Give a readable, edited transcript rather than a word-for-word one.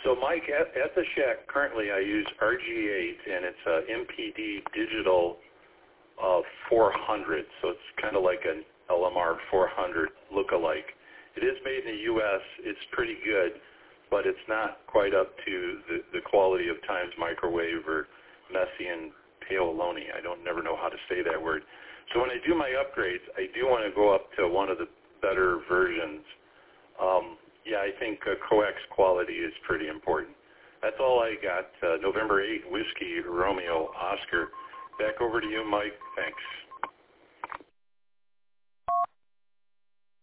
So, Mike, at the shack, currently I use RG8, and it's a MPD digital 400, so it's kind of like an LMR 400 look-alike. It is made in the U.S. It's pretty good, but it's not quite up to the quality of Times Microwave or Messian Paoloni. I never know how to say that word. So when I do my upgrades, I do want to go up to one of the better versions. I think coax quality is pretty important. That's all I got. November 8, Whiskey Romeo Oscar. Back over to you, Mike. Thanks.